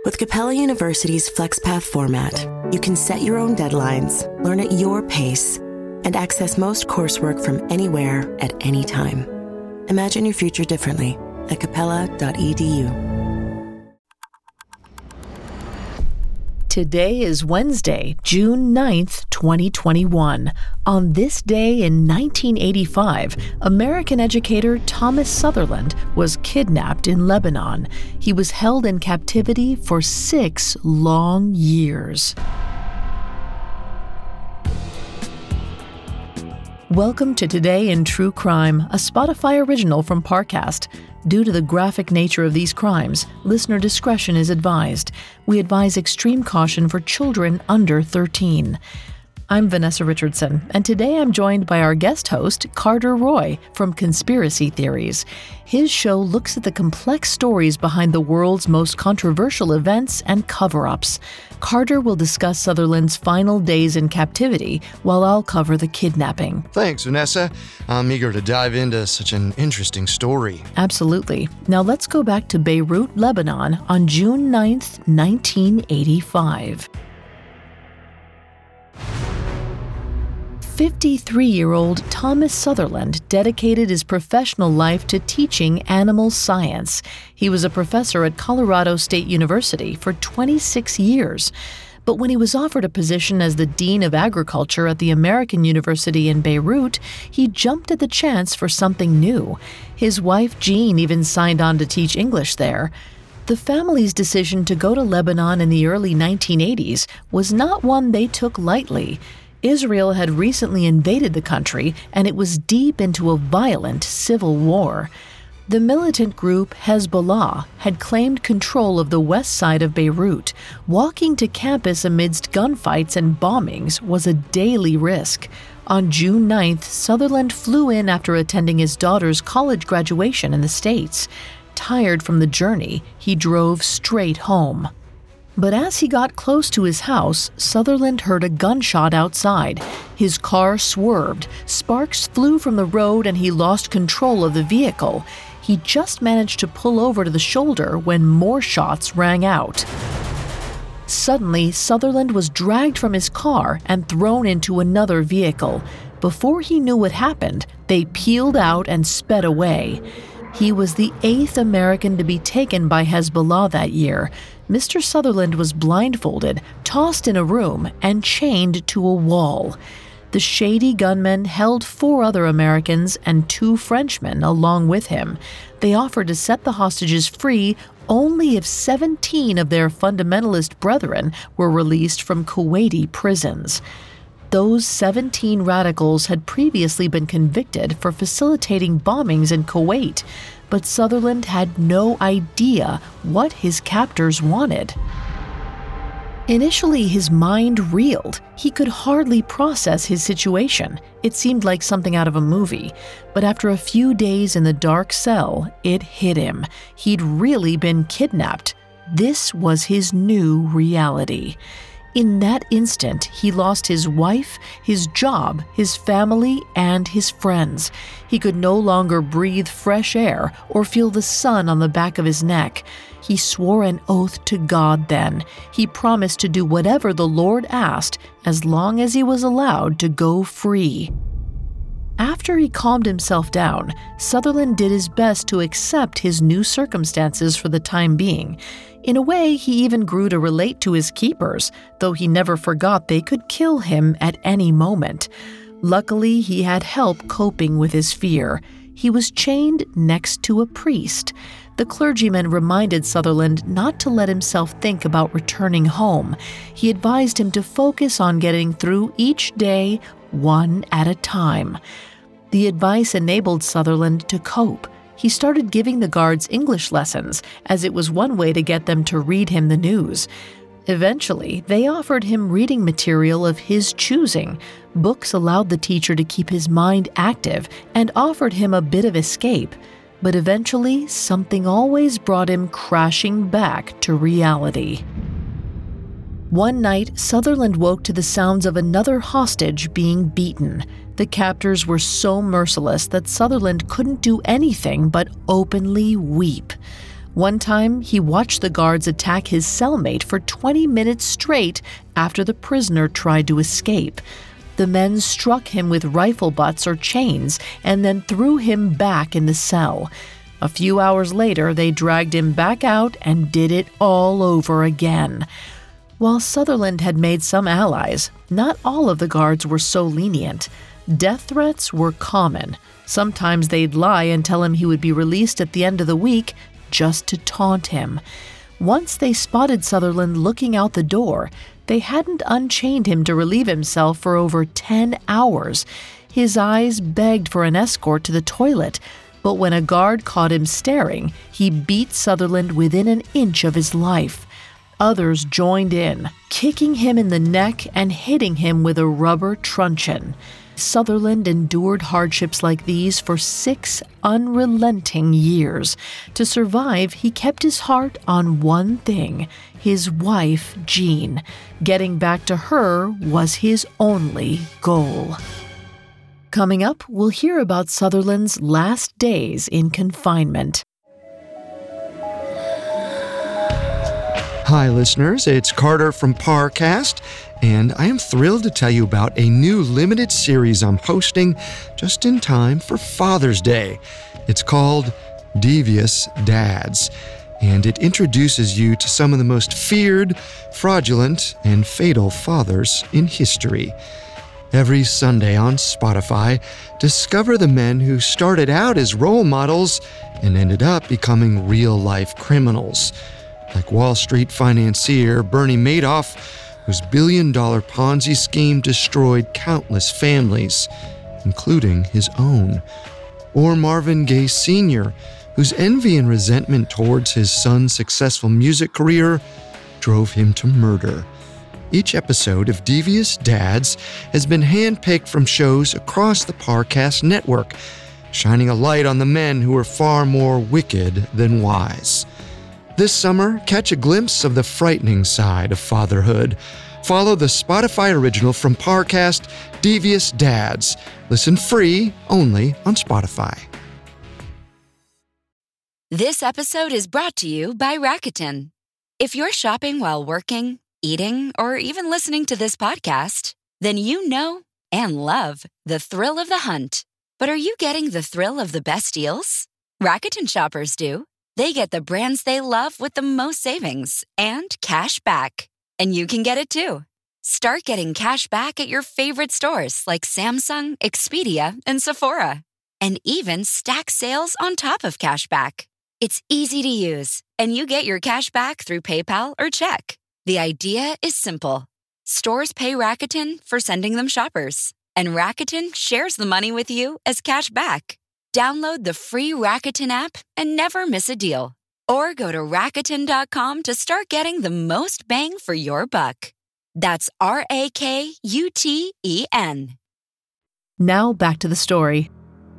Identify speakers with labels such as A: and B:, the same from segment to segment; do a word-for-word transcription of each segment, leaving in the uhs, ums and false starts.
A: With Capella University's FlexPath format, you can set your own deadlines, learn at your pace, and access most coursework from anywhere at any time. Imagine your future differently at capella dot e d u.
B: Today is Wednesday, June ninth, twenty twenty-one. On this day in nineteen eighty-five, American educator Thomas Sutherland was kidnapped in Lebanon. He was held in captivity for six long years. Welcome to Today in True Crime, a Spotify original from Parcast. Due to the graphic nature of these crimes, listener discretion is advised. We advise extreme caution for children under thirteen. I'm Vanessa Richardson, and today I'm joined by our guest host, Carter Roy, from Conspiracy Theories. His show looks at the complex stories behind the world's most controversial events and cover-ups. Carter will discuss Sutherland's final days in captivity, while I'll cover the kidnapping.
C: Thanks, Vanessa. I'm eager to dive into such an interesting story.
B: Absolutely. Now let's go back to Beirut, Lebanon, on June ninth, nineteen eighty-five. fifty-three-year-old Thomas Sutherland dedicated his professional life to teaching animal science. He was a professor at Colorado State University for twenty-six years. But when he was offered a position as the Dean of Agriculture at the American University in Beirut, he jumped at the chance for something new. His wife, Jean, even signed on to teach English there. The family's decision to go to Lebanon in the early nineteen eighties was not one they took lightly. Israel had recently invaded the country, and it was deep into a violent civil war. The militant group Hezbollah had claimed control of the west side of Beirut. Walking to campus amidst gunfights and bombings was a daily risk. On June ninth, Sutherland flew in after attending his daughter's college graduation in the States. Tired from the journey, he drove straight home. But as he got close to his house, Sutherland heard a gunshot outside. His car swerved, sparks flew from the road, and he lost control of the vehicle. He just managed to pull over to the shoulder when more shots rang out. Suddenly, Sutherland was dragged from his car and thrown into another vehicle. Before he knew what happened, they peeled out and sped away. He was the eighth American to be taken by Hezbollah that year. Mister Sutherland was blindfolded, tossed in a room, and chained to a wall. The shady gunmen held four other Americans and two Frenchmen along with him. They offered to set the hostages free only if seventeen of their fundamentalist brethren were released from Kuwaiti prisons. Those seventeen radicals had previously been convicted for facilitating bombings in Kuwait, but Sutherland had no idea what his captors wanted. Initially, his mind reeled. He could hardly process his situation. It seemed like something out of a movie. But after a few days in the dark cell, it hit him. He'd really been kidnapped. This was his new reality. In that instant, he lost his wife, his job, his family, and his friends. He could no longer breathe fresh air or feel the sun on the back of his neck. He swore an oath to God then. He promised to do whatever the Lord asked, as long as he was allowed to go free. After he calmed himself down, Sutherland did his best to accept his new circumstances for the time being. In a way, he even grew to relate to his keepers, though he never forgot they could kill him at any moment. Luckily, he had help coping with his fear. He was chained next to a priest. The clergyman reminded Sutherland not to let himself think about returning home. He advised him to focus on getting through each day, one at a time. The advice enabled Sutherland to cope. He started giving the guards English lessons, as it was one way to get them to read him the news. Eventually, they offered him reading material of his choosing. Books allowed the teacher to keep his mind active and offered him a bit of escape. But eventually, something always brought him crashing back to reality. One night, Sutherland woke to the sounds of another hostage being beaten. The captors were so merciless that Sutherland couldn't do anything but openly weep. One time, he watched the guards attack his cellmate for twenty minutes straight after the prisoner tried to escape. The men struck him with rifle butts or chains and then threw him back in the cell. A few hours later, they dragged him back out and did it all over again. While Sutherland had made some allies, not all of the guards were so lenient. Death threats were common. Sometimes they'd lie and tell him he would be released at the end of the week just to taunt him. Once they spotted Sutherland looking out the door, they hadn't unchained him to relieve himself for over ten hours. His eyes begged for an escort to the toilet, but when a guard caught him staring, he beat Sutherland within an inch of his life. Others joined in, kicking him in the neck and hitting him with a rubber truncheon. Sutherland endured hardships like these for six unrelenting years. To survive, he kept his heart on one thing, his wife, Jean. Getting back to her was his only goal. Coming up, we'll hear about Sutherland's last days in confinement.
C: Hi, listeners. It's Carter from Parcast, and I am thrilled to tell you about a new limited series I'm hosting just in time for Father's Day. It's called Devious Dads, and it introduces you to some of the most feared, fraudulent, and fatal fathers in history. Every Sunday on Spotify, discover the men who started out as role models and ended up becoming real-life criminals. Like Wall Street financier Bernie Madoff, whose billion-dollar Ponzi scheme destroyed countless families, including his own. Or Marvin Gaye Senior, whose envy and resentment towards his son's successful music career drove him to murder. Each episode of Devious Dads has been handpicked from shows across the Parcast network, shining a light on the men who are far more wicked than wise. This summer, catch a glimpse of the frightening side of fatherhood. Follow the Spotify original from Parcast, Devious Dads. Listen free only on Spotify.
D: This episode is brought to you by Rakuten. If you're shopping while working, eating, or even listening to this podcast, then you know and love the thrill of the hunt. But are you getting the thrill of the best deals? Rakuten shoppers do. They get the brands they love with the most savings and cash back. And you can get it too. Start getting cash back at your favorite stores like Samsung, Expedia, and Sephora. And even stack sales on top of cash back. It's easy to use, and you get your cash back through PayPal or check. The idea is simple. Stores pay Rakuten for sending them shoppers, and Rakuten shares the money with you as cash back. Download the free Rakuten app and never miss a deal. Or go to Rakuten dot com to start getting the most bang for your buck. That's R A K U T E N.
B: Now back to the story.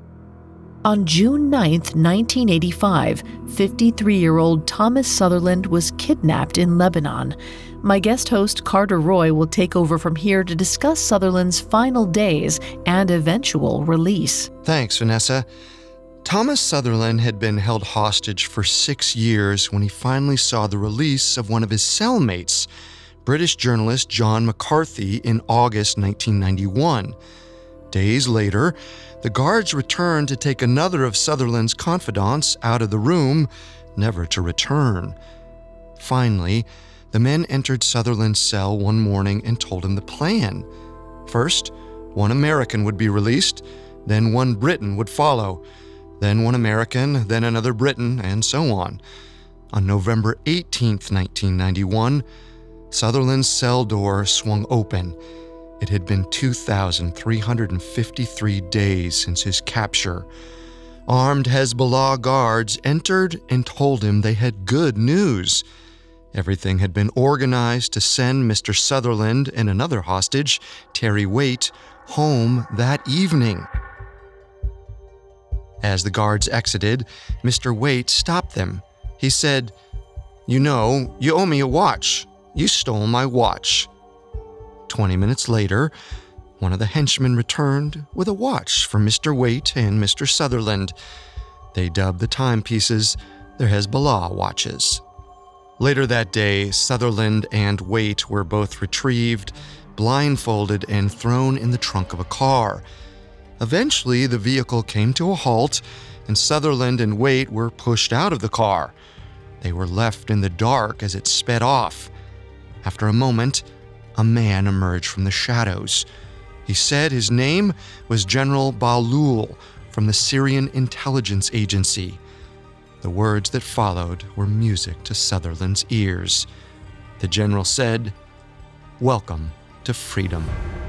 B: On June ninth, nineteen eighty-five, fifty-three-year-old Thomas Sutherland was kidnapped in Lebanon. My guest host, Carter Roy, will take over from here to discuss Sutherland's final days and eventual release.
C: Thanks, Vanessa. Thomas Sutherland had been held hostage for six years when he finally saw the release of one of his cellmates, British journalist John McCarthy, in August nineteen ninety-one. Days later, the guards returned to take another of Sutherland's confidants out of the room, never to return. Finally, the men entered Sutherland's cell one morning and told him the plan. First, one American would be released, then one Briton would follow, then one American, then another Briton, and so on. On November eighteenth, nineteen ninety-one, Sutherland's cell door swung open. It had been two thousand three hundred fifty-three days since his capture. Armed Hezbollah guards entered and told him they had good news. Everything had been organized to send Mister Sutherland and another hostage, Terry Waite, home that evening. As the guards exited, Mister Waite stopped them. He said, "You know, you owe me a watch. You stole my watch." Twenty minutes later, one of the henchmen returned with a watch for Mister Waite and Mister Sutherland. They dubbed the timepieces their Hezbollah watches. Later that day, Sutherland and Waite were both retrieved, blindfolded, and thrown in the trunk of a car. Eventually, the vehicle came to a halt, and Sutherland and Waite were pushed out of the car. They were left in the dark as it sped off. After a moment, a man emerged from the shadows. He said his name was General Bahlul from the Syrian intelligence agency. The words that followed were music to Sutherland's ears. The general said, "Welcome to freedom."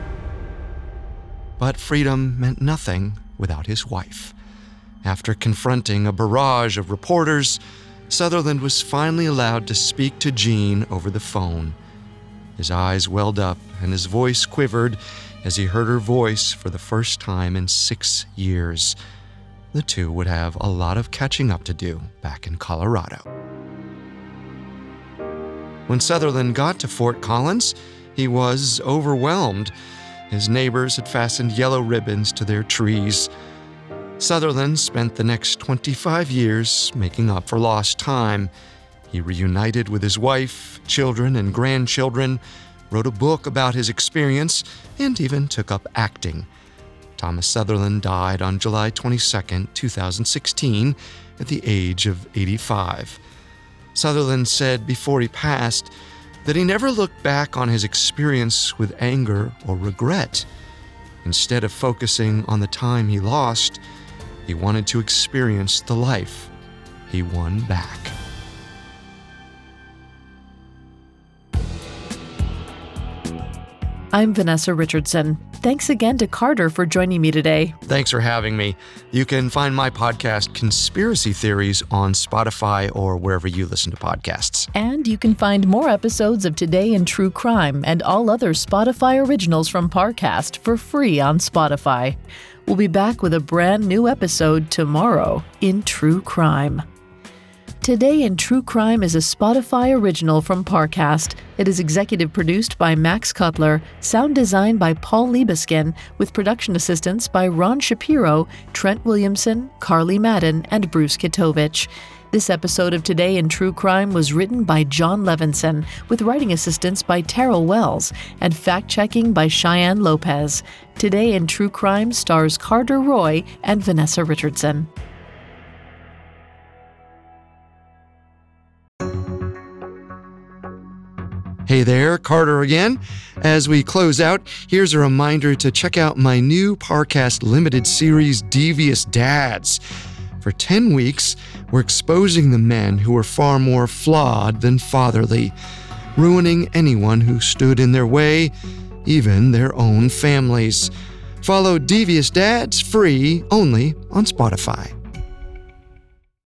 C: But freedom meant nothing without his wife. After confronting a barrage of reporters, Sutherland was finally allowed to speak to Jean over the phone. His eyes welled up and his voice quivered as he heard her voice for the first time in six years. The two would have a lot of catching up to do back in Colorado. When Sutherland got to Fort Collins, he was overwhelmed. His neighbors had fastened yellow ribbons to their trees. Sutherland spent the next twenty-five years making up for lost time. He reunited with his wife, children, and grandchildren, wrote a book about his experience, and even took up acting. Thomas Sutherland died on July twenty-second, two thousand sixteen, at the age of eighty-five. Sutherland said before he passed that he never looked back on his experience with anger or regret. Instead of focusing on the time he lost, he wanted to experience the life he won back.
B: I'm Vanessa Richardson. Thanks again to Carter for joining me today.
C: Thanks for having me. You can find my podcast, Conspiracy Theories, on Spotify or wherever you listen to podcasts.
B: And you can find more episodes of Today in True Crime and all other Spotify originals from Parcast for free on Spotify. We'll be back with a brand new episode tomorrow in True Crime. Today in True Crime is a Spotify original from Parcast. It is executive produced by Max Cutler, sound designed by Paul Liebeskin, with production assistance by Ron Shapiro, Trent Williamson, Carly Madden, and Bruce Kitovich. This episode of Today in True Crime was written by John Levinson, with writing assistance by Terrell Wells, and fact-checking by Cheyenne Lopez. Today in True Crime stars Carter Roy and Vanessa Richardson.
C: Hey there, Carter again. As we close out, here's a reminder to check out my new Parcast limited series, Devious Dads. For ten weeks, we're exposing the men who are far more flawed than fatherly, ruining anyone who stood in their way, even their own families. Follow Devious Dads free only on Spotify.